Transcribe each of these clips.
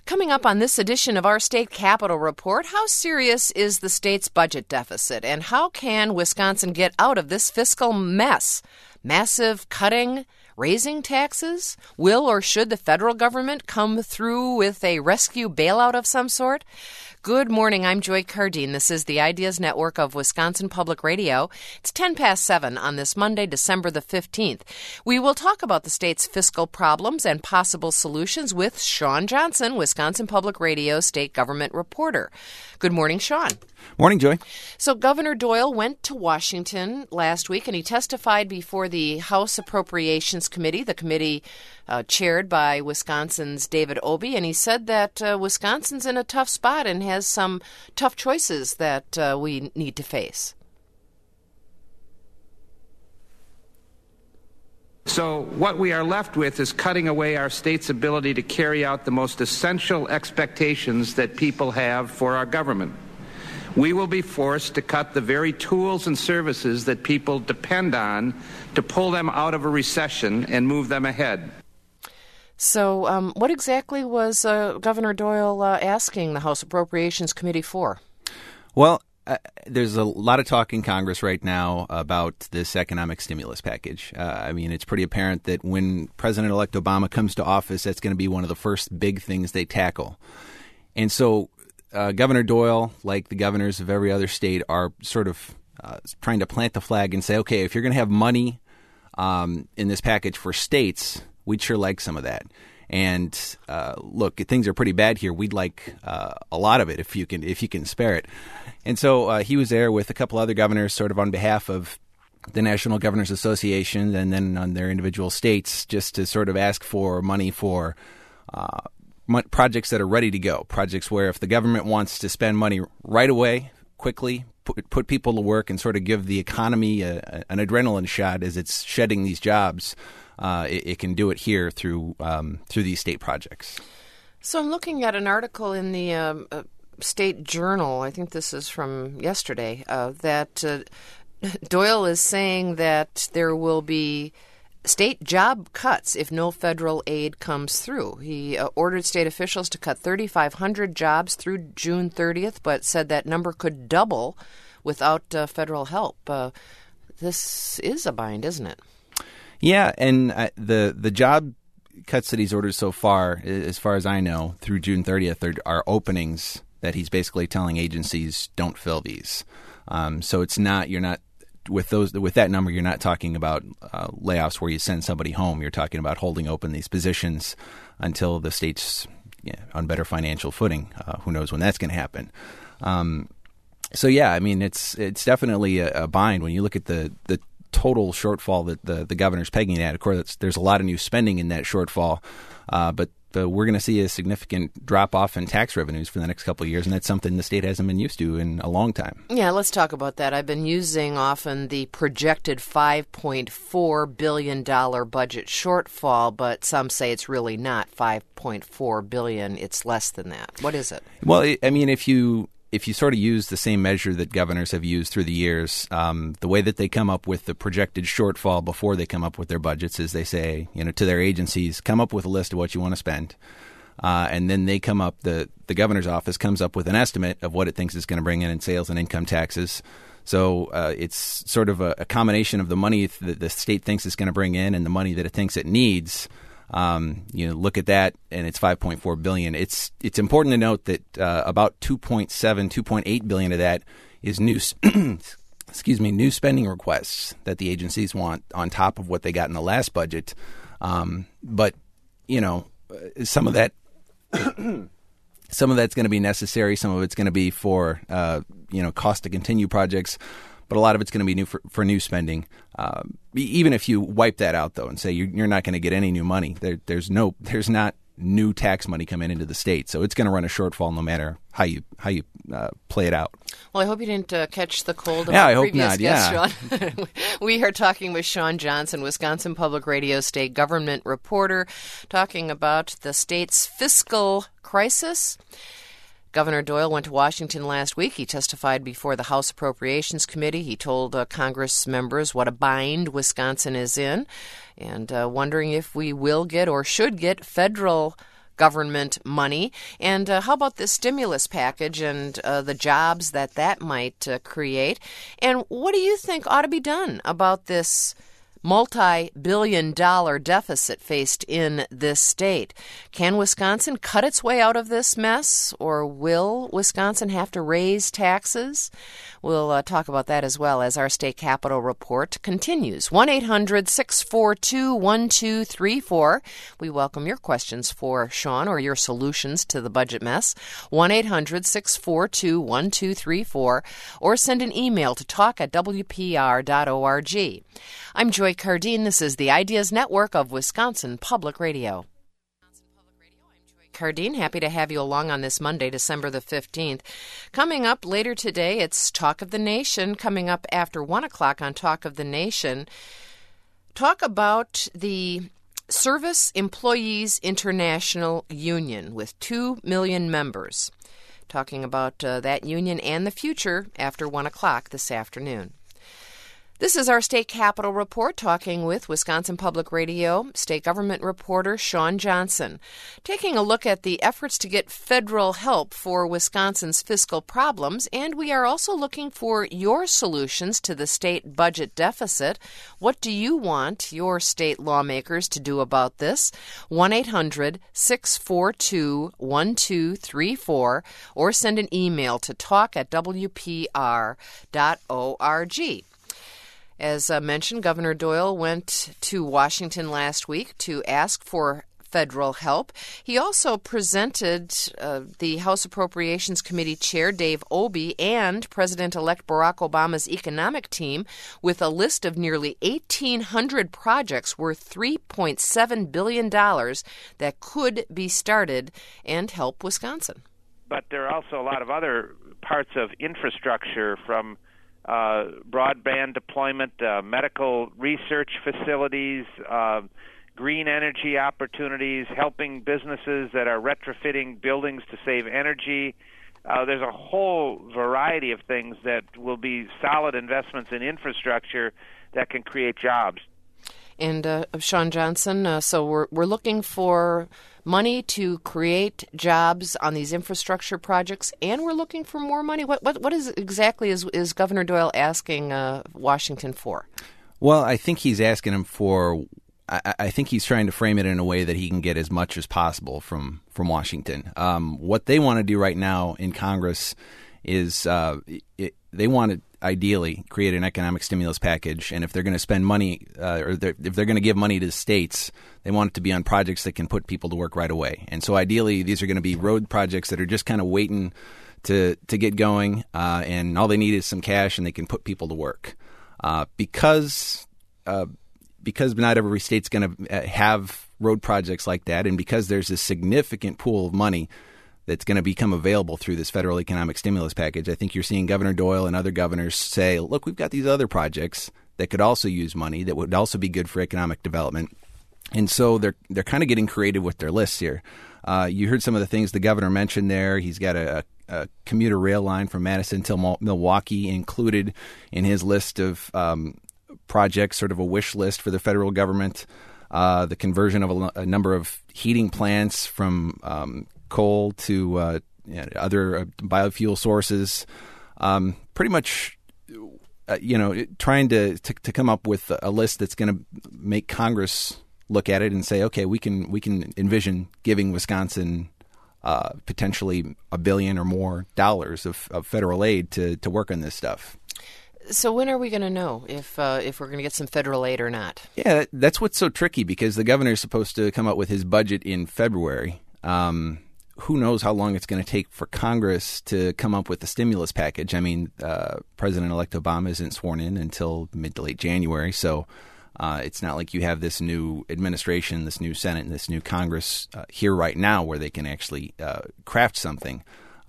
Coming up on this edition of our State Capitol Report, how serious is the state's budget deficit, and how can Wisconsin get out of this fiscal mess? Massive cutting, raising taxes? Will or should the federal government come through with a rescue bailout of some sort? Good morning, I'm Joy Cardine. This is the Ideas Network of Wisconsin Public Radio. It's 7:10 on this Monday, December the 15th. We will talk about the state's fiscal problems and possible solutions with Shawn Johnson, Wisconsin Public Radio state government reporter. Good morning, Shawn. Morning, Joy. So Governor Doyle went to Washington last week, and he testified before the House Appropriations Committee, the committee chaired by Wisconsin's David Obey, and he said that Wisconsin's in a tough spot and has some tough choices that we need to face. So what we are left with is cutting away our state's ability to carry out the most essential expectations that people have for our government. We will be forced to cut the very tools and services that people depend on to pull them out of a recession and move them ahead. So what exactly was Governor Doyle asking the House Appropriations Committee for? Well, there's a lot of talk in Congress right now about this economic stimulus package. It's pretty apparent that when President-elect Obama comes to office, that's going to be one of the first big things they tackle. And so Governor Doyle, like the governors of every other state, are sort of trying to plant the flag and say, okay, if you're going to have money in this package for states, we'd sure like some of that. And look, things are pretty bad here. We'd like a lot of it if you can spare it. And so he was there with a couple other governors, sort of on behalf of the National Governors Association, and then on their individual states, just to sort of ask for money for projects that are ready to go. Projects where if the government wants to spend money right away, quickly, put people to work, and sort of give the economy an adrenaline shot as it's shedding these jobs. It can do it here through these state projects. So I'm looking at an article in the State Journal, I think this is from yesterday, that Doyle is saying that there will be state job cuts if no federal aid comes through. He ordered state officials to cut 3,500 jobs through June 30th, but said that number could double without federal help. This is a bind, isn't it? Yeah, and the job cuts that he's ordered so far as I know, through June 30th, are openings that he's basically telling agencies don't fill these. So you're not with that number. You're not talking about layoffs where you send somebody home. You're talking about holding open these positions until the state's on better financial footing. Who knows when that's going to happen? It's definitely a bind when you look at the total shortfall that the governor's pegging at. Of course, there's a lot of new spending in that shortfall, but we're going to see a significant drop-off in tax revenues for the next couple of years, and that's something the state hasn't been used to in a long time. Yeah, let's talk about that. I've been using often the projected $5.4 billion budget shortfall, but some say it's really not $5.4 billion. It's less than that. What is it? Well, if you sort of use the same measure that governors have used through the years, the way that they come up with the projected shortfall before they come up with their budgets is they say, to their agencies, come up with a list of what you want to spend. And then they come up, the governor's office comes up with an estimate of what it thinks it's going to bring in sales and income taxes. So it's sort of a combination of the money that the state thinks it's going to bring in and the money that it thinks it needs. Look at that, and it's $5.4 billion. It's important to note that about $2.8 billion of that is new spending requests that the agencies want on top of what they got in the last budget. But some of that, some of that's going to be necessary. Some of it's going to be for cost to continue projects. But a lot of it's going to be new for new spending. Even if you wipe that out, though, and say you're not going to get any new money, there's not new tax money coming into the state, so it's going to run a shortfall no matter how you play it out. Well, I hope you didn't catch the cold of our previous guest, Shawn. We are talking with Shawn Johnson, Wisconsin Public Radio state government reporter, talking about the state's fiscal crisis. Governor Doyle went to Washington last week. He testified before the House Appropriations Committee. He told Congress members what a bind Wisconsin is in, and wondering if we will get or should get federal government money. And how about this stimulus package and the jobs that might create? And what do you think ought to be done about this multi-billion-dollar deficit faced in this state? Can Wisconsin cut its way out of this mess, or will Wisconsin have to raise taxes? We'll talk about that as well as our State Capitol Report continues. 1-800-642-1234. We welcome your questions for Sean or your solutions to the budget mess. 1-800-642-1234, or send an email to talk@wpr.org. I'm Joy Cardine. This is the Ideas Network of Wisconsin Public Radio. Cardine, happy to have you along on this Monday, December the 15th. Coming up later today, it's Talk of the Nation. Coming up after 1 o'clock on Talk of the Nation, talk about the Service Employees International Union with 2 million members. Talking about that union and the future after 1 o'clock this afternoon. This is our State Capitol Report, talking with Wisconsin Public Radio state government reporter Sean Johnson, taking a look at the efforts to get federal help for Wisconsin's fiscal problems, and we are also looking for your solutions to the state budget deficit. What do you want your state lawmakers to do about this? 1-800-642-1234, or send an email to talk@wpr.org. As mentioned, Governor Doyle went to Washington last week to ask for federal help. He also presented the House Appropriations Committee Chair Dave Obey and President-elect Barack Obama's economic team with a list of nearly 1,800 projects worth $3.7 billion that could be started and help Wisconsin. But there are also a lot of other parts of infrastructure, from broadband deployment, medical research facilities, green energy opportunities, helping businesses that are retrofitting buildings to save energy. There's a whole variety of things that will be solid investments in infrastructure that can create jobs. And Sean Johnson, so we're looking for money to create jobs on these infrastructure projects, and we're looking for more money. What is exactly is Governor Doyle asking Washington for? Well, I think he's asking him for. I think he's trying to frame it in a way that he can get as much as possible from Washington. What they want to do right now in Congress is they want to ideally create an economic stimulus package, and if they're going to spend money if they're going to give money to the states, they want it to be on projects that can put people to work right away. And so ideally these are going to be road projects that are just kind of waiting to get going, and all they need is some cash and they can put people to work. Because not every state's going to have road projects like that, and because there's a significant pool of money that's going to become available through this federal economic stimulus package, I think you're seeing Governor Doyle and other governors say, look, we've got these other projects that could also use money, that would also be good for economic development. And so they're kind of getting creative with their lists here. You heard some of the things the governor mentioned there. He's got a commuter rail line from Madison to Milwaukee included in his list of projects, sort of a wish list for the federal government. The conversion of a number of heating plants from coal to other biofuel sources, pretty much, trying to come up with a list that's going to make Congress look at it and say, okay, we can envision giving Wisconsin potentially $1 billion or more of federal aid to work on this stuff. So when are we going to know if we're going to get some federal aid or not? Yeah, that's what's so tricky, because the governor is supposed to come up with his budget in February. Who knows how long it's going to take for Congress to come up with the stimulus package. I mean, President-elect Obama isn't sworn in until mid to late January, so it's not like you have this new administration, this new Senate, and this new Congress here right now where they can actually craft something.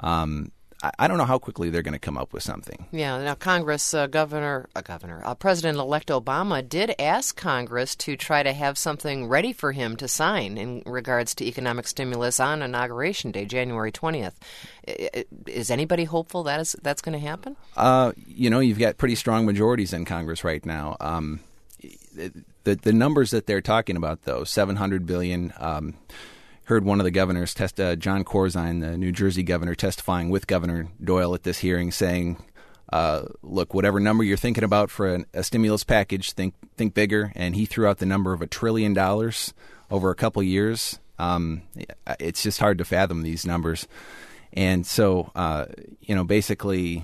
I don't know how quickly they're going to come up with something. Yeah. Now, Congress, President-elect Obama did ask Congress to try to have something ready for him to sign in regards to economic stimulus on Inauguration Day, January 20th. Is anybody hopeful that's going to happen? You've got pretty strong majorities in Congress right now. The numbers that they're talking about, though, $700 billion. heard one of the governors, John Corzine, the New Jersey governor, testifying with Governor Doyle at this hearing, saying, look, whatever number you're thinking about for a stimulus package, think bigger. And he threw out the number of $1 trillion over a couple years. It's just hard to fathom these numbers. And so, basically,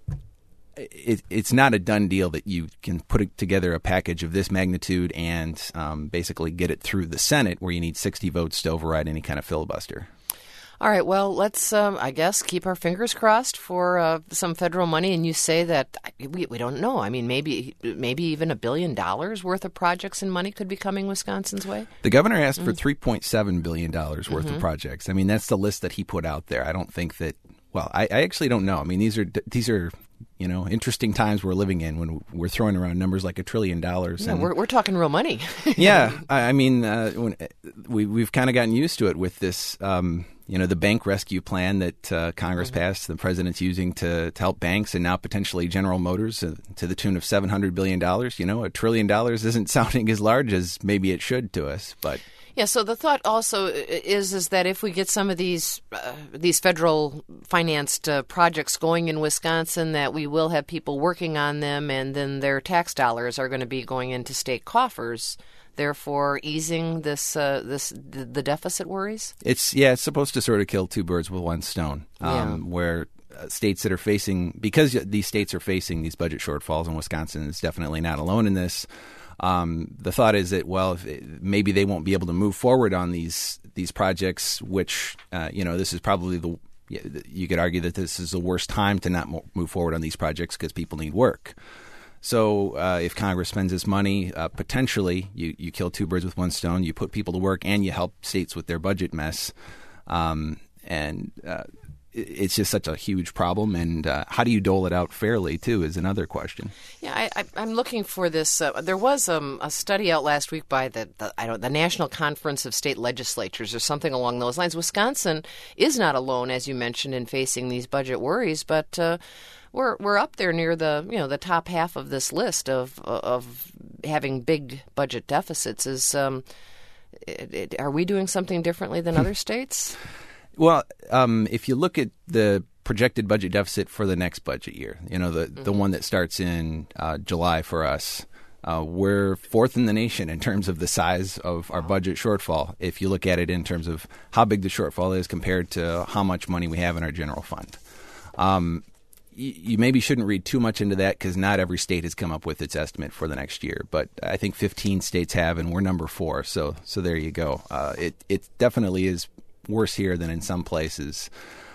it's not a done deal that you can put together a package of this magnitude and basically get it through the Senate, where you need 60 votes to override any kind of filibuster. All right, well, let's, I guess, keep our fingers crossed for some federal money. And you say that we don't know. I mean, maybe even $1 billion worth of projects and money could be coming Wisconsin's way. The governor asked for $3.7 billion worth of projects. I mean, that's the list that he put out there. I don't think that. Well, I actually don't know. I mean, these are interesting times we're living in when we're throwing around numbers like $1 trillion. Yeah, we're talking real money. Yeah, I mean, we've kind of gotten used to it with this. The bank rescue plan that Congress passed, the president's using to help banks, and now potentially General Motors to the tune of $700 billion. $1 trillion isn't sounding as large as maybe it should to us, but. Yeah, so the thought also is that if we get some of these federal financed projects going in Wisconsin, that we will have people working on them, and then their tax dollars are going to be going into state coffers, therefore easing the deficit worries. It's supposed to sort of kill two birds with one stone. Where states that are facing, because these states are facing these budget shortfalls, and Wisconsin is definitely not alone in this. The thought is that, maybe they won't be able to move forward on these projects, which, this is probably you could argue that this is the worst time to not move forward on these projects because people need work. So if Congress spends this money, potentially you kill two birds with one stone. You put people to work and you help states with their budget mess. It's just such a huge problem, and how do you dole it out fairly, too, is another question. Yeah, I'm looking for this. There was a study out last week by the National Conference of State Legislatures or something along those lines. Wisconsin is not alone, as you mentioned, in facing these budget worries, but we're up there near the top half of this list of having big budget deficits. Are we doing something differently than other states? Well, if you look at the projected budget deficit for the next budget year, the one that starts in July for us, we're fourth in the nation in terms of the size of our budget shortfall. If you look at it in terms of how big the shortfall is compared to how much money we have in our general fund. You maybe shouldn't read too much into that because not every state has come up with its estimate for the next year. But I think 15 states have, and we're number 4. So there you go. It definitely is worse here than in some places.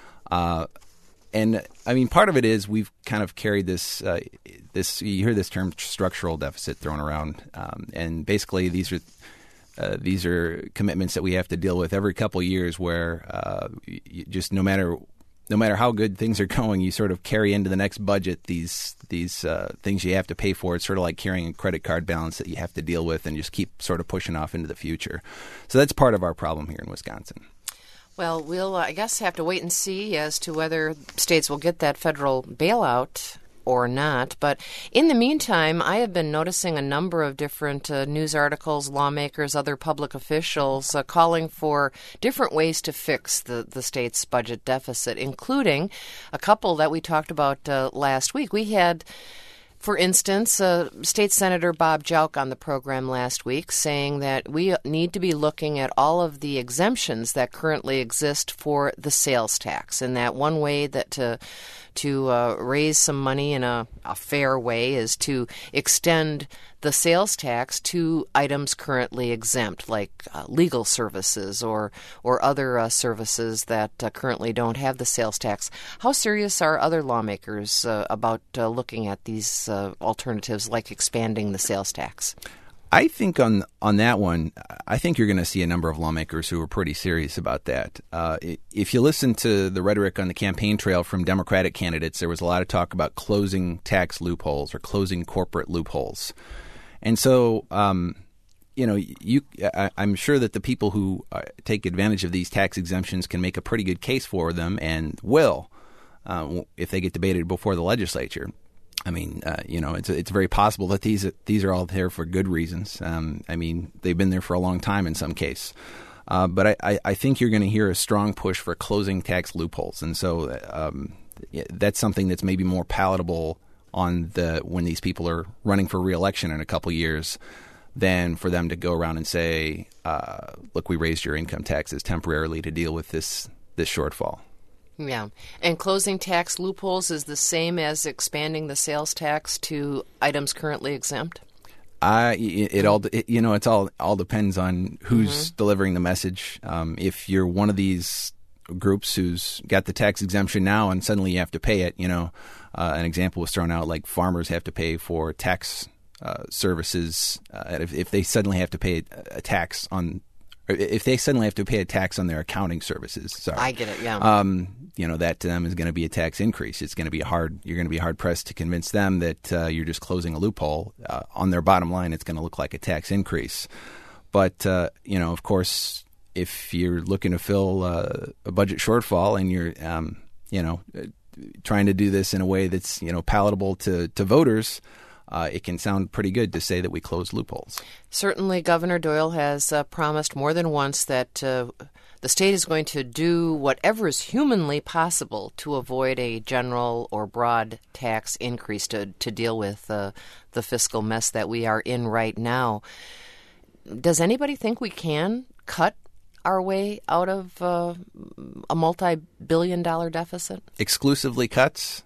And I mean, part of it is we've kind of carried this, you hear this term structural deficit thrown around. And basically these are commitments that we have to deal with every couple of years where just no matter how good things are going, you sort of carry into the next budget these things you have to pay for. It's sort of like carrying a credit card balance that you have to deal with and just keep sort of pushing off into the future. So that's part of our problem here in Wisconsin. Well, we'll, I guess, have to wait and see as to whether states will get that federal bailout or not. But in the meantime, I have been noticing a number of different news articles, lawmakers, other public officials calling for different ways to fix the state's budget deficit, including a couple that we talked about last week. We had, for instance, State Senator Bob Jauch on the program last week saying that we need to be looking at all of the exemptions that currently exist for the sales tax, and that one way that to raise some money in a fair way is to extend the sales tax to items currently exempt, like legal services or other services that currently don't have the sales tax. How serious are other lawmakers about looking at these alternatives, like expanding the sales tax? I think on that one, I think you're going to see a number of lawmakers who are pretty serious about that. If you listen to the rhetoric on the campaign trail from Democratic candidates, there was a lot of talk about closing tax loopholes or closing corporate loopholes. And so, I'm sure that the people who take advantage of these tax exemptions can make a pretty good case for them and will if they get debated before the legislature. I mean, it's very possible that these are all there for good reasons. I mean, they've been there for a long time in some case. But I think you're going to hear a strong push for closing tax loopholes. And so that's something that's maybe more palatable when these people are running for re-election in a couple years than for them to go around and say, look, we raised your income taxes temporarily to deal with this shortfall. Yeah. And closing tax loopholes is the same as expanding the sales tax to items currently exempt? It all depends on who's delivering the message. If you're one of these groups who's got the tax exemption now and suddenly you have to pay it, an example was thrown out like farmers have to pay for tax services if they suddenly have to pay a tax on. If they suddenly have to pay a tax on their accounting services, sorry. I get it, yeah. That to them is going to be a tax increase. It's going to be you're going to be hard pressed to convince them that you're just closing a loophole. On their bottom line, it's going to look like a tax increase. But, of course, if you're looking to fill a budget shortfall and you're, trying to do this in a way that's, palatable to voters, it can sound pretty good to say that we close loopholes. Certainly, Governor Doyle has promised more than once that the state is going to do whatever is humanly possible to avoid a general or broad tax increase to deal with the fiscal mess that we are in right now. Does anybody think we can cut our way out of a multi-billion-dollar deficit? Exclusively cuts?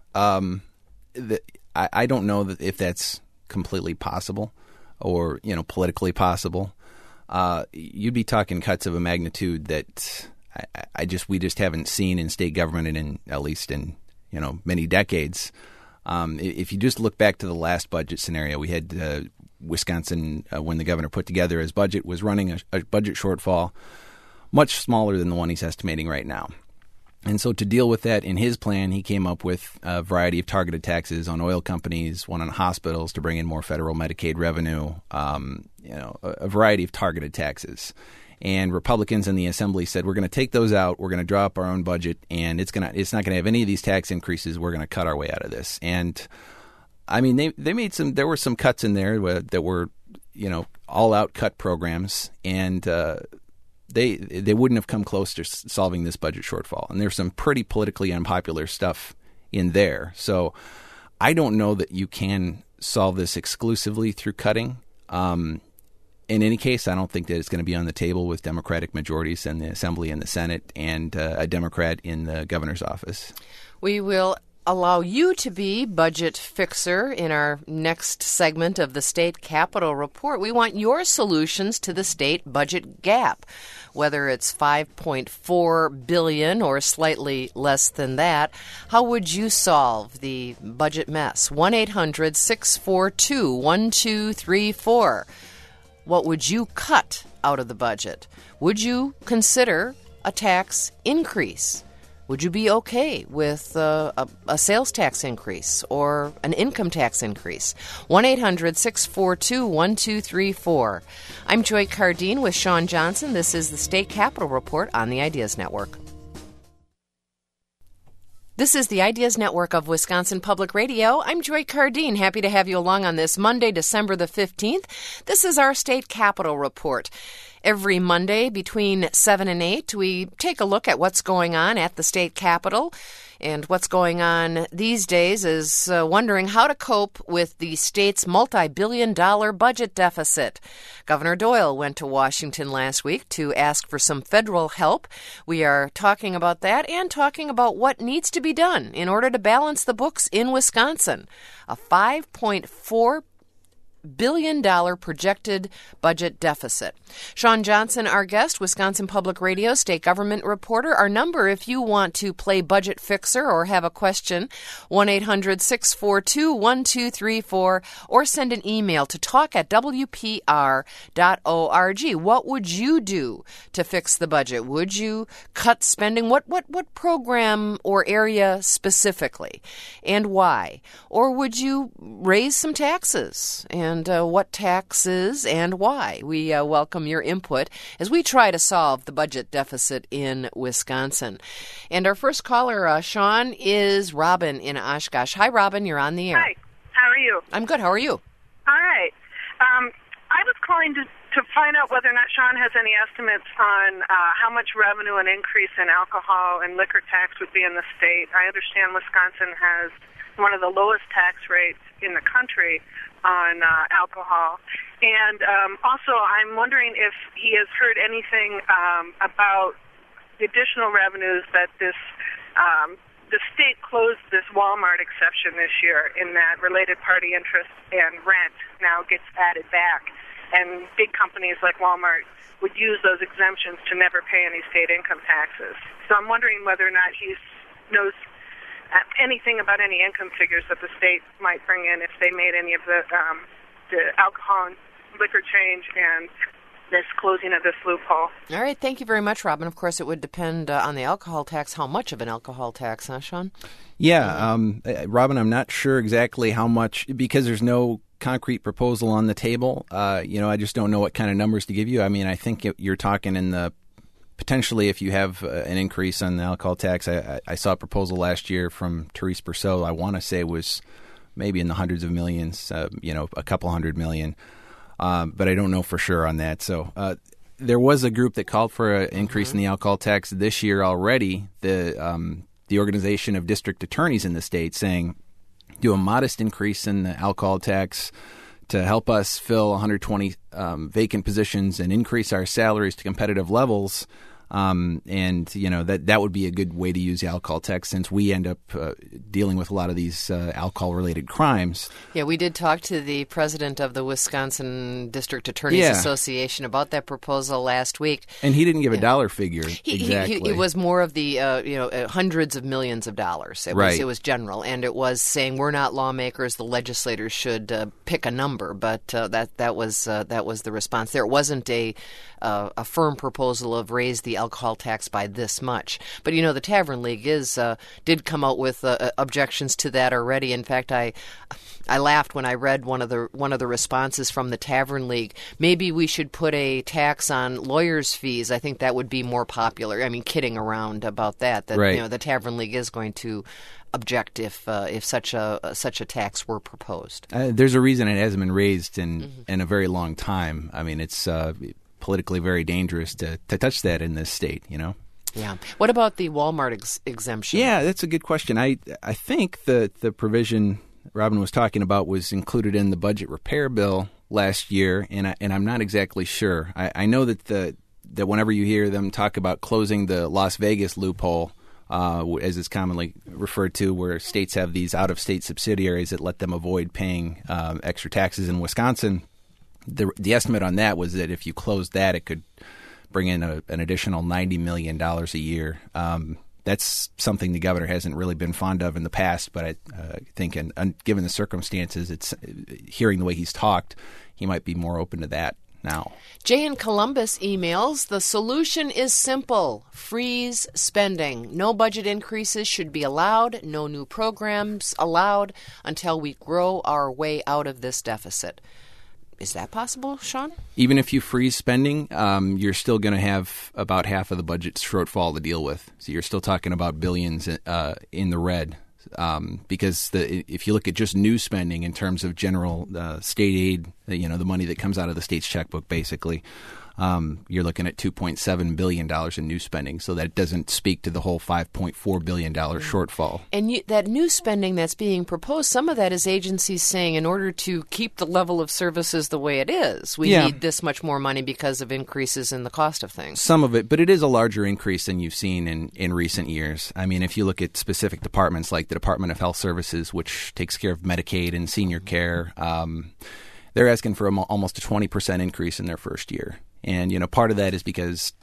I don't know if that's completely possible or, politically possible. You'd be talking cuts of a magnitude that we just haven't seen in state government at least in many decades. If you just look back to the last budget scenario, we had Wisconsin, when the governor put together his budget, was running a budget shortfall much smaller than the one he's estimating right now. And so to deal with that, in his plan, he came up with a variety of targeted taxes on oil companies, one on hospitals to bring in more federal Medicaid revenue, a variety of targeted taxes. And Republicans in the Assembly said, we're going to take those out, we're going to draw up our own budget, and it's not going to have any of these tax increases. We're going to cut our way out of this. And, I mean, they made there were some cuts in there that were, all-out cut programs, and They wouldn't have come close to solving this budget shortfall. And there's some pretty politically unpopular stuff in there. So I don't know that you can solve this exclusively through cutting. In any case, I don't think that it's going to be on the table with Democratic majorities in the Assembly and the Senate and a Democrat in the governor's office. We will allow you to be budget fixer in our next segment of the State Capitol Report. We want your solutions to the state budget gap, whether it's $5.4 billion or slightly less than that. How would you solve the budget mess? 1-800-642-1234. What would you cut out of the budget? Would you consider a tax increase? Would you be okay with a sales tax increase or an income tax increase? 1-800-642-1234. I'm Joy Cardine with Sean Johnson. This is the State Capitol Report on the Ideas Network. This is the Ideas Network of Wisconsin Public Radio. I'm Joy Cardine. Happy to have you along on this Monday, December the 15th. This is our State Capitol Report. Every Monday between 7 and 8, we take a look at what's going on at the state capitol. And what's going on these days is wondering how to cope with the state's multi-billion-dollar budget deficit. Governor Doyle went to Washington last week to ask for some federal help. We are talking about that and talking about what needs to be done in order to balance the books in Wisconsin. A $5.4 billion projected budget deficit. Sean Johnson, our guest, Wisconsin Public Radio state government reporter. Our number, if you want to play budget fixer or have a question, 1-800-642-1234, or send an email to talk@wpr.org. What would you do to fix the budget? Would you cut spending? What program or area specifically, and why? Or would you raise some taxes? And what taxes and why? We welcome your input as we try to solve the budget deficit in Wisconsin. And our first caller, Sean, is Robin in Oshkosh. Hi, Robin. You're on the air. Hi. How are you? I'm good. How are you? All right. I was calling to to find out whether or not Sean has any estimates on how much revenue an increase in alcohol and liquor tax would be in the state. I understand Wisconsin has one of the lowest tax rates in the country on alcohol. And also, I'm wondering if he has heard anything about the additional revenues that the state closed this Walmart exception this year, in that related party interest and rent now gets added back. And big companies like Walmart would use those exemptions to never pay any state income taxes. So I'm wondering whether or not he knows anything about any income figures that the state might bring in if they made any of the alcohol and liquor change and this closing of this loophole. All right, thank you very much, Robin. Of course, it would depend on the alcohol tax, how much of an alcohol tax, huh, Sean? Yeah, Robin, I'm not sure exactly how much, because there's no concrete proposal on the table. I just don't know what kind of numbers to give you. I mean, I think you're talking in the potentially, if you have an increase on the alcohol tax. I saw a proposal last year from Therese Brousseau. I want to say was maybe in the hundreds of millions, a couple $100 million. But I don't know for sure on that. So there was a group that called for an increase in the alcohol tax this year already. The Organization of District Attorneys in the state saying, do a modest increase in the alcohol tax to help us fill 120 vacant positions and increase our salaries to competitive levels. That would be a good way to use the alcohol tax, since we end up dealing with a lot of these alcohol-related crimes. Yeah, we did talk to the president of the Wisconsin District Attorneys Association about that proposal last week. And he didn't give a dollar figure exactly. It was more of the hundreds of millions of dollars. It was general, and it was saying we're not lawmakers; the legislators should pick a number. But that was the response. There wasn't a firm proposal of raise the alcohol tax by this much. But, the Tavern League did come out with objections to that already. In fact, I laughed when I read one of the responses from the Tavern League. Maybe we should put a tax on lawyers' fees. I think that would be more popular. I mean, kidding around about that. Right. The Tavern League is going to object if such a tax were proposed. There's a reason it hasn't been raised in a very long time. I mean, it's politically very dangerous to touch that in this state, Yeah. What about the Walmart exemption? Yeah, that's a good question. I think the provision Robin was talking about was included in the budget repair bill last year, and I'm not exactly sure. I know that whenever you hear them talk about closing the Las Vegas loophole, as it's commonly referred to, where states have these out-of-state subsidiaries that let them avoid paying extra taxes in Wisconsin, the estimate on that was that if you closed that, it could bring in an additional $90 million a year. That's something the governor hasn't really been fond of in the past, but I think given the circumstances, it's hearing the way he's talked, he might be more open to that now. Jay in Columbus emails, the solution is simple. Freeze spending. No budget increases should be allowed. No new programs allowed until we grow our way out of this deficit. Is that possible, Sean? Even if you freeze spending, you're still going to have about half of the budget's shortfall to deal with. So you're still talking about billions in the red. Because if you look at just new spending in terms of general state aid, the money that comes out of the state's checkbook, basically, you're looking at $2.7 billion in new spending. So that doesn't speak to the whole $5.4 billion shortfall. And that new spending that's being proposed, some of that is agencies saying in order to keep the level of services the way it is, we need this much more money because of increases in the cost of things. Some of it, but it is a larger increase than you've seen in recent years. I mean, if you look at specific departments like the Department of Health Services, which takes care of Medicaid and senior care, they're asking for almost a 20% increase in their first year. And, part of that is because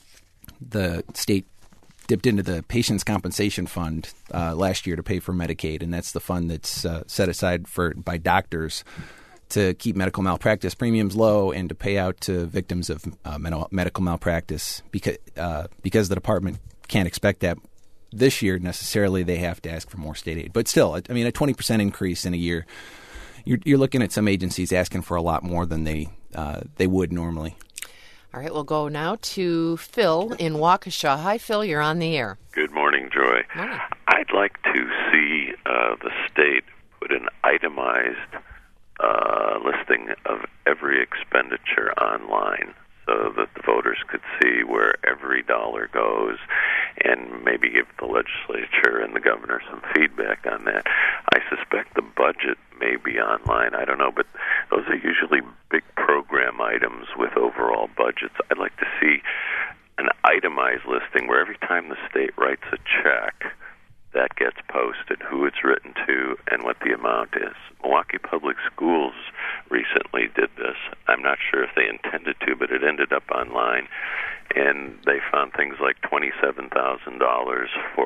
the state dipped into the Patients' Compensation Fund last year to pay for Medicaid, and that's the fund that's set aside by doctors to keep medical malpractice premiums low and to pay out to victims of medical malpractice. Because the department can't expect that this year necessarily, they have to ask for more state aid. But still, I mean, a 20% increase in a year, you're looking at some agencies asking for a lot more than they would normally. All right, we'll go now to Phil in Waukesha. Hi, Phil, you're on the air. Good morning, Joy. Morning. I'd like to see the state put an itemized listing of every expenditure online, so that the voters could see where every dollar goes and maybe give the legislature and the governor some feedback on that. I suspect the budget may be online. I don't know, but those are usually big program items with overall budgets. I'd like to see an itemized listing where every time the state writes a check, that gets posted, who it's written to, and what the amount is. Milwaukee Public Schools recently did this. I'm not sure if they intended to, but it ended up online, and they found things like $27,000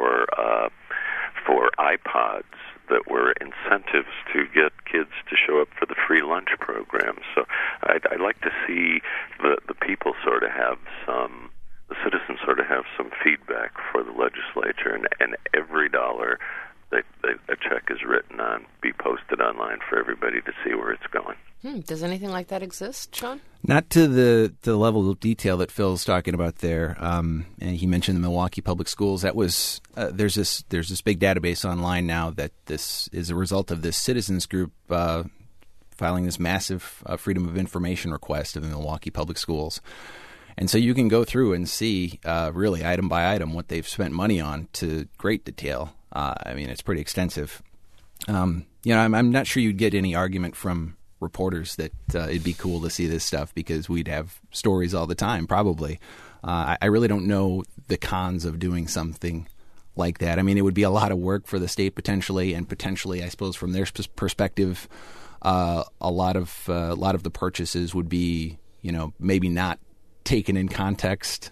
for iPods that were incentives to get kids to show up for the free lunch program. So I'd like to see the people sort of have some, the citizens sort of have some feedback for the legislature, and every dollar that a check is written on be posted online for everybody to see where it's going. Does anything like that exist, Sean? Not to the level of detail that Phil's talking about there. And he mentioned the Milwaukee Public Schools. That was there's this big database online now that this is a result of this citizens group filing this massive Freedom of Information request of the Milwaukee Public Schools. And so you can go through and see really item by item what they've spent money on to great detail. I mean, it's pretty extensive. I'm not sure you'd get any argument from reporters that it'd be cool to see this stuff because we'd have stories all the time, probably. I really don't know the cons of doing something like that. I mean, it would be a lot of work for the state potentially, and potentially, I suppose, from their perspective, a lot of the purchases would be, maybe not taken in context.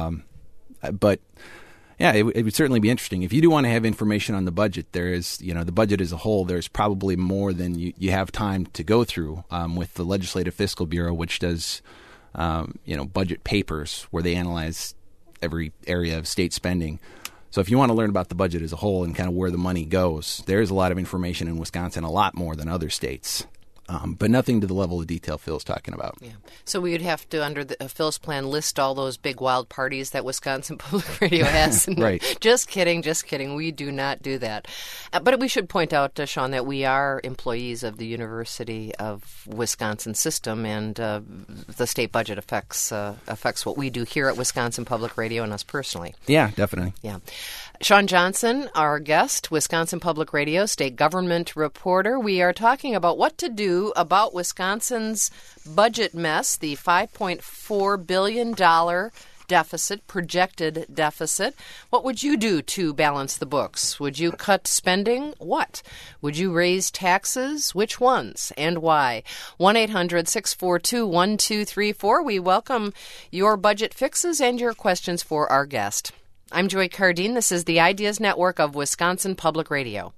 But yeah, it would certainly be interesting. If you do want to have information on the budget, there is, the budget as a whole, there's probably more than you have time to go through with the Legislative Fiscal Bureau, which does, budget papers where they analyze every area of state spending. So if you want to learn about the budget as a whole and kind of where the money goes, there's a lot of information in Wisconsin, a lot more than other states. But nothing to the level of detail Phil's talking about. Yeah. So we would have to, under Phil's plan, list all those big wild parties that Wisconsin Public Radio has. Right. Just kidding. We do not do that. But we should point out, Sean, that we are employees of the University of Wisconsin system, and the state budget affects what we do here at Wisconsin Public Radio and us personally. Yeah, definitely. Yeah. Sean Johnson, our guest, Wisconsin Public Radio state government reporter. We are talking about what to do about Wisconsin's budget mess, the $5.4 billion deficit, projected deficit. What would you do to balance the books? Would you cut spending? What? Would you raise taxes? Which ones and why? 1-800-642-1234. We welcome your budget fixes and your questions for our guest. I'm Joy Cardine. This is the Ideas Network of Wisconsin Public Radio.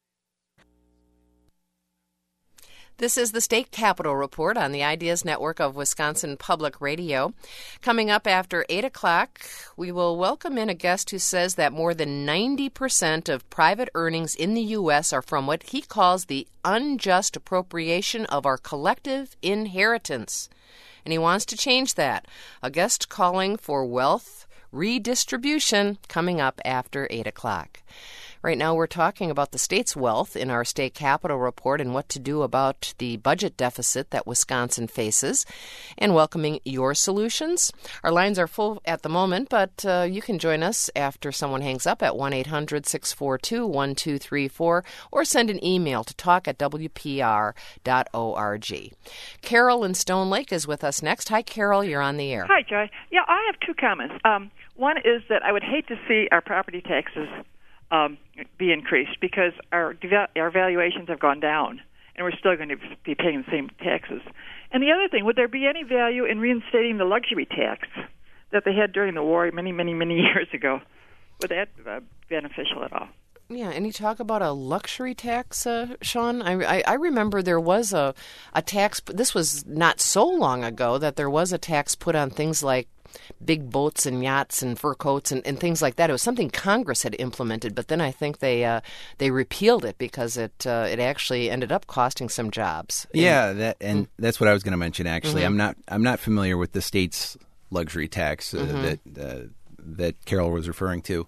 This is the State Capitol Report on the Ideas Network of Wisconsin Public Radio. Coming up after 8 o'clock, we will welcome in a guest who says that more than 90% of private earnings in the U.S. are from what he calls the unjust appropriation of our collective inheritance. And he wants to change that. A guest calling for wealth redistribution coming up after 8 o'clock. Right now we're talking about the state's wealth in our State Capitol Report and what to do about the budget deficit that Wisconsin faces, and welcoming your solutions. Our lines are full at the moment, but you can join us after someone hangs up at 1-800-642-1234 or send an email to talk@wpr.org. Carol in Stone Lake is with us next. Hi, Carol. You're on the air. Hi, Joy. Yeah, I have two comments. One is that I would hate to see our property taxes be increased because our valuations have gone down, and we're still going to be paying the same taxes. And the other thing, would there be any value in reinstating the luxury tax that they had during the war many, many, many years ago? Would that be beneficial at all? Yeah, any talk about a luxury tax, Sean? I remember there was a tax, this was not so long ago, that there was a tax put on things like big boats and yachts and fur coats and things like that. It was something Congress had implemented, but then I think they repealed it because it actually ended up costing some jobs. Yeah, that's what I was going to mention. Actually, I'm not familiar with the state's luxury tax that Carol was referring to.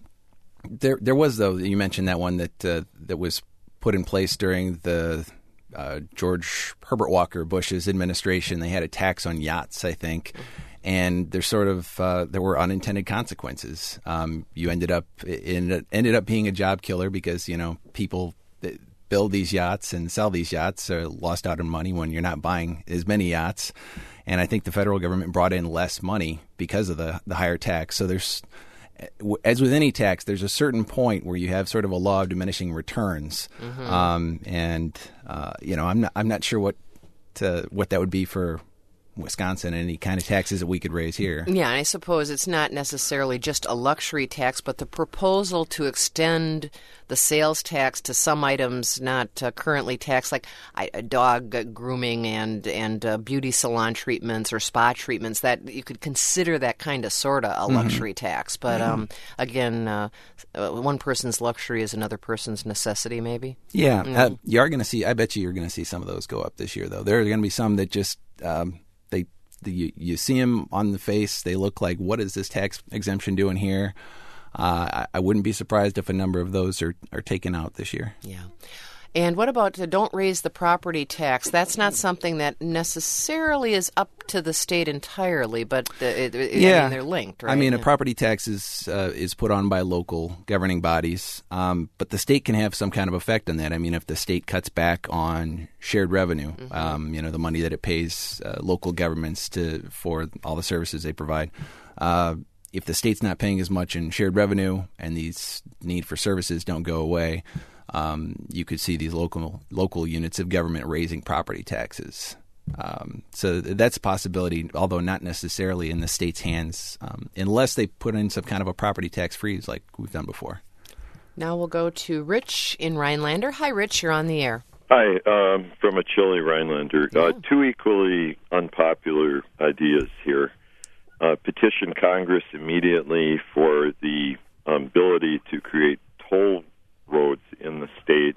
There was, though, you mentioned that one that was put in place during the George Herbert Walker Bush's administration, they had a tax on yachts, I think. And there's there were unintended consequences. You ended up being a job killer because, people that build these yachts and sell these yachts are lost out on money when you're not buying as many yachts. And I think the federal government brought in less money because of the higher tax. So there's, as with any tax, there's a certain point where you have sort of a law of diminishing returns. Mm-hmm. I'm not sure what that would be for Wisconsin, any kind of taxes that we could raise here. Yeah, and I suppose it's not necessarily just a luxury tax, but the proposal to extend the sales tax to some items not currently taxed, like dog grooming and beauty salon treatments or spa treatments, that you could consider that kind of sort of a luxury tax. But again, one person's luxury is another person's necessity, maybe. Yeah, you are going to see. I bet you're going to see some of those go up this year, though. There are going to be some that just. You see them on the face. They look like, what is this tax exemption doing here? I wouldn't be surprised if a number of those are taken out this year. Yeah. And what about don't raise the property tax? That's not something that necessarily is up to the state entirely, but they're linked, right? I mean, a property tax is put on by local governing bodies, but the state can have some kind of effect on that. I mean, if the state cuts back on shared revenue, the money that it pays local governments for all the services they provide, if the state's not paying as much in shared revenue and these need for services don't go away, you could see these local units of government raising property taxes. So that's a possibility, although not necessarily in the state's hands, unless they put in some kind of a property tax freeze like we've done before. Now we'll go to Rich in Rhinelander. Hi, Rich. You're on the air. Hi, from a chilly Rhinelander. Two equally unpopular ideas here. Petition Congress immediately for the ability to create toll roads in the state,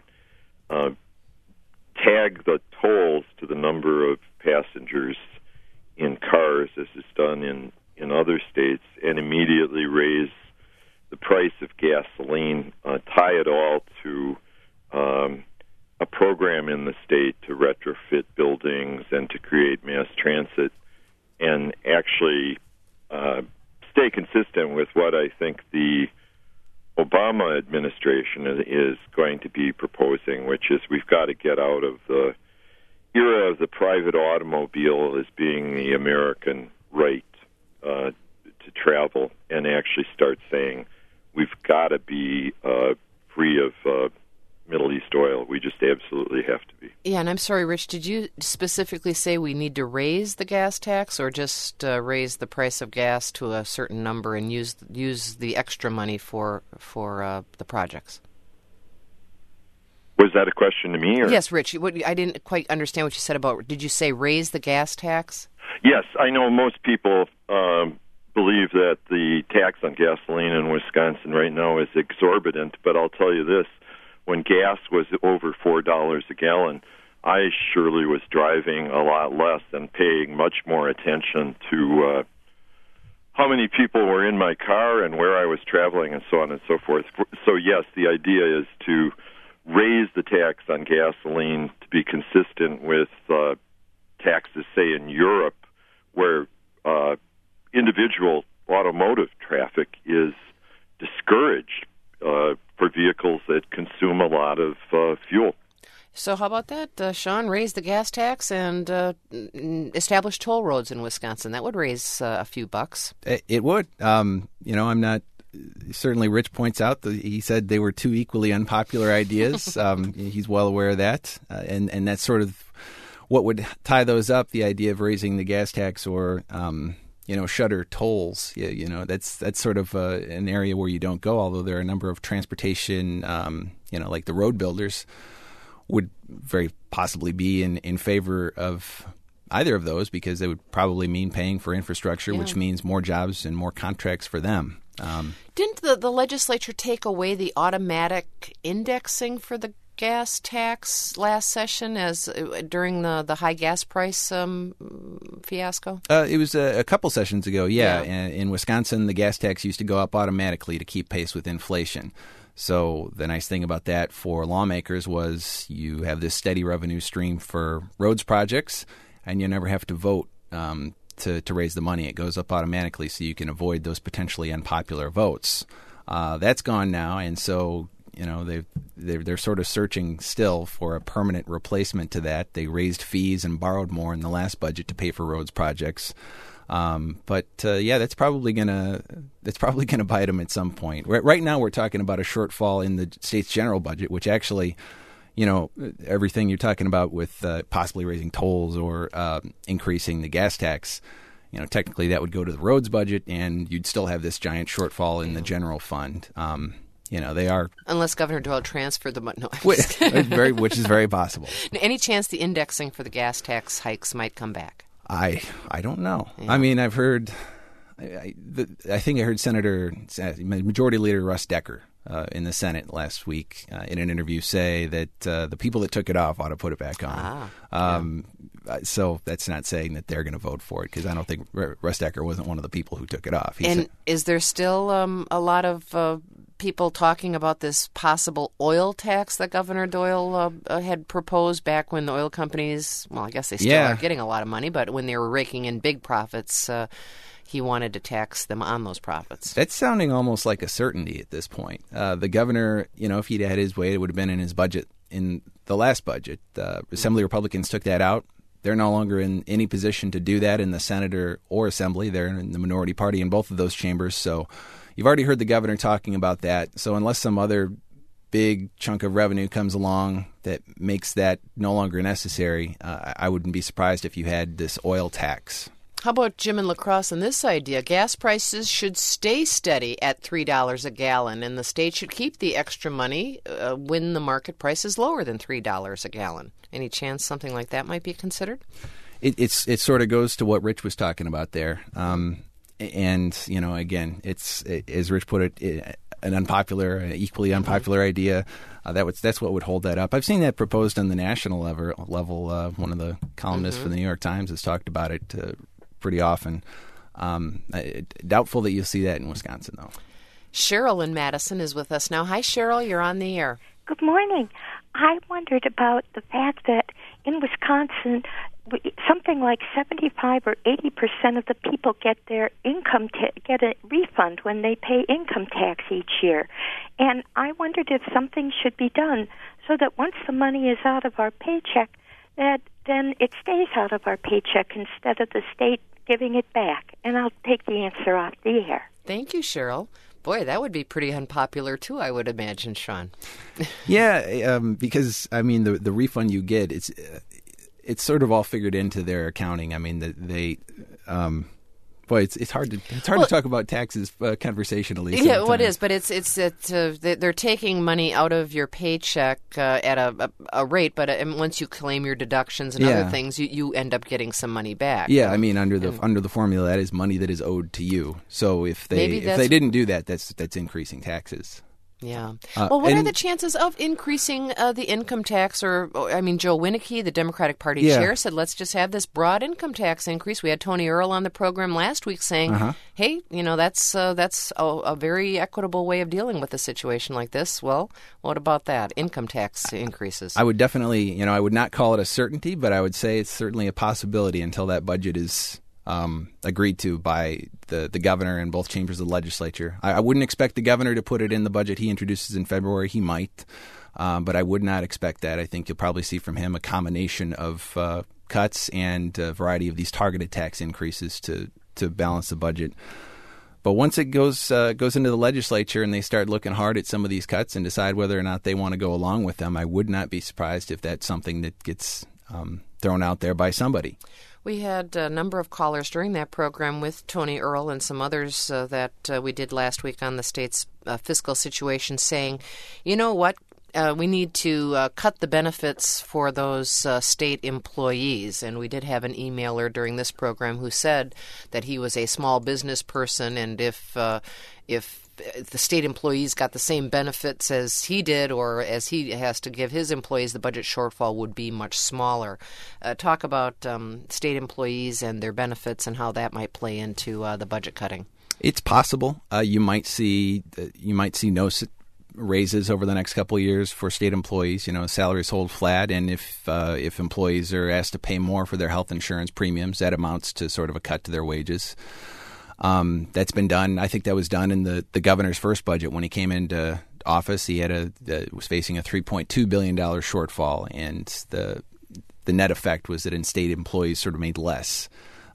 tag the tolls to the number of passengers in cars, as is done in other states, and immediately raise the price of gasoline, tie it all to a program in the state to retrofit buildings and to create mass transit, and actually stay consistent with what I think the Obama administration is going to be proposing, which is we've got to get out of the era of the private automobile as being the American right to travel, and actually start saying we've got to be free of Middle East oil. We just absolutely have to be. Yeah, and I'm sorry, Rich, did you specifically say we need to raise the gas tax, or just raise the price of gas to a certain number and use the extra money for the projects? Was that a question to me? Or? Yes, Rich. I didn't quite understand what you said about. Did you say raise the gas tax? Yes, I know most people believe that the tax on gasoline in Wisconsin right now is exorbitant, but I'll tell you this. When gas was over $4 a gallon, I surely was driving a lot less and paying much more attention to how many people were in my car and where I was traveling and so on and so forth. So, yes, the idea is to raise the tax on gasoline to be consistent with taxes, say, in Europe, where individual automotive traffic is discouraged for vehicles that consume a lot of fuel. So how about that, Sean? Raise the gas tax and establish toll roads in Wisconsin. That would raise a few bucks. It would. I'm not. Certainly, Rich points out that he said they were two equally unpopular ideas. He's well aware of that, and that's sort of what would tie those up. The idea of raising the gas tax or shutter tolls. That's sort of an area where you don't go. Although there are a number of transportation, like the road builders, would very possibly be in favor of either of those because it would probably mean paying for infrastructure, which means more jobs and more contracts for them. Didn't the legislature take away the automatic indexing for the gas tax last session as during the high gas price fiasco? It was a couple sessions ago, yeah. In Wisconsin, the gas tax used to go up automatically to keep pace with inflation. So the nice thing about that for lawmakers was you have this steady revenue stream for roads projects, and you never have to vote to raise the money. It goes up automatically, so you can avoid those potentially unpopular votes. That's gone now, and so they're sort of searching still for a permanent replacement to that. They raised fees and borrowed more in the last budget to pay for roads projects. That's probably gonna bite them at some point. Right now, we're talking about a shortfall in the state's general budget, which actually, everything you're talking about with possibly raising tolls or increasing the gas tax, technically that would go to the roads budget, and you'd still have this giant shortfall in the general fund. They are, unless Governor Doyle transferred the money. No, which is very possible. Any chance the indexing for the gas tax hikes might come back? I don't know. Yeah. I mean, I've heard. I think I heard Majority Leader Russ Decker in the Senate last week in an interview say that the people that took it off ought to put it back on. So that's not saying that they're going to vote for it, because I don't think Russ Decker wasn't one of the people who took it off. Is there still a lot of people talking about this possible oil tax that Governor Doyle had proposed back when the oil companies, well, I guess they still are getting a lot of money, but when they were raking in big profits, he wanted to tax them on those profits. That's sounding almost like a certainty at this point. The governor, if he'd had his way, it would have been in his budget in the last budget. Assembly Republicans took that out. They're no longer in any position to do that in the Senate or Assembly. They're in the minority party in both of those chambers. So you've already heard the governor talking about that. So unless some other big chunk of revenue comes along that makes that no longer necessary, I wouldn't be surprised if you had this oil tax. How about Jim and La Crosse and this idea? Gas prices should stay steady at $3 a gallon, and the state should keep the extra money when the market price is lower than $3 a gallon. Any chance something like that might be considered? It sort of goes to what Rich was talking about there. And, again, it's, as Rich put it, an equally unpopular idea. That's what would hold that up. I've seen that proposed on the national level. One of the columnists for the New York Times has talked about it pretty often. Doubtful that you'll see that in Wisconsin, though. Cheryl in Madison is with us now. Hi, Cheryl. You're on the air. Good morning. I wondered about the fact that in Wisconsin, something like 75 or 80% of the people get their get a refund when they pay income tax each year. And I wondered if something should be done so that once the money is out of our paycheck, that then it stays out of our paycheck instead of the state giving it back. And I'll take the answer off the air. Thank you, Cheryl. Boy, that would be pretty unpopular, too, I would imagine, Sean. Yeah, because, I mean, the refund you get, it's sort of all figured into their accounting. I mean, they it's hard to talk about taxes conversationally. Yeah, well, it is, but they're taking money out of your paycheck at a rate, but once you claim your deductions and other things, you end up getting some money back. Yeah, I mean, under the formula, that is money that is owed to you. So if they didn't do that, that's increasing taxes. Yeah. Well, what are the chances of increasing the income tax? Joe Winnicke, the Democratic Party chair, said, let's just have this broad income tax increase. We had Tony Earl on the program last week saying, hey, that's a very equitable way of dealing with a situation like this. Well, what about that? Income tax increases. I would definitely, I would not call it a certainty, but I would say it's certainly a possibility until that budget is agreed to by the governor and both chambers of the legislature. I wouldn't expect the governor to put it in the budget he introduces in February. He might, but I would not expect that. I think you'll probably see from him a combination of cuts and a variety of these targeted tax increases to balance the budget. But once it goes into the legislature and they start looking hard at some of these cuts and decide whether or not they want to go along with them, I would not be surprised if that's something that gets thrown out there by somebody. We had a number of callers during that program with Tony Earl and some others that we did last week on the state's fiscal situation saying, you know what, we need to cut the benefits for those state employees. And we did have an emailer during this program who said that he was a small business person, and if the state employees got the same benefits as he did, or as he has to give his employees, the budget shortfall would be much smaller. Talk about state employees and their benefits and how that might play into the budget cutting. It's possible. You might see no raises over the next couple of years for state employees. Salaries hold flat, and if employees are asked to pay more for their health insurance premiums, that amounts to sort of a cut to their wages. That's been done. I think that was done in the governor's first budget when he came into office. He was facing a $3.2 billion shortfall, and the net effect was that in-state employees sort of made less.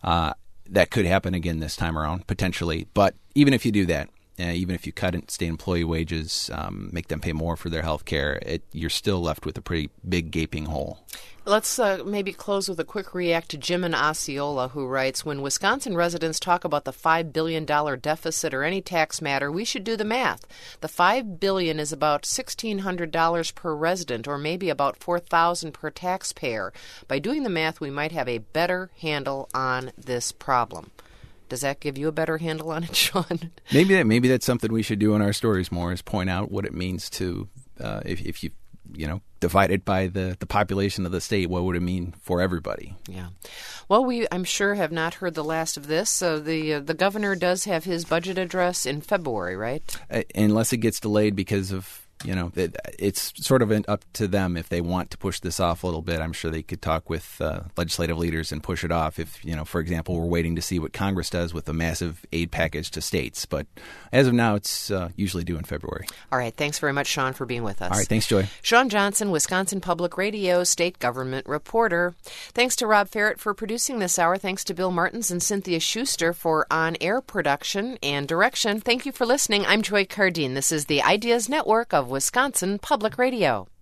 That could happen again this time around, potentially. But even if you do that, even if you cut state employee wages, make them pay more for their health care, you're still left with a pretty big gaping hole. Let's maybe close with a quick react to Jim in Osceola, who writes, when Wisconsin residents talk about the $5 billion deficit or any tax matter, we should do the math. The $5 billion is about $1,600 per resident, or maybe about $4,000 per taxpayer. By doing the math, we might have a better handle on this problem. Does that give you a better handle on it, Sean? Maybe that's something we should do in our stories more, is point out what it means to if you divided by the population of the state, what would it mean for everybody? Yeah. Well, I'm sure have not heard the last of this. So the governor does have his budget address in February, right? Unless it gets delayed because of it's sort of up to them if they want to push this off a little bit. I'm sure they could talk with legislative leaders and push it off if, for example, we're waiting to see what Congress does with a massive aid package to states. But as of now, it's usually due in February. All right. Thanks very much, Sean, for being with us. All right. Thanks, Joy. Sean Johnson, Wisconsin Public Radio state government reporter. Thanks to Rob Ferret for producing this hour. Thanks to Bill Martins and Cynthia Schuster for on-air production and direction. Thank you for listening. I'm Joy Cardine. This is the Ideas Network of Wisconsin Public Radio.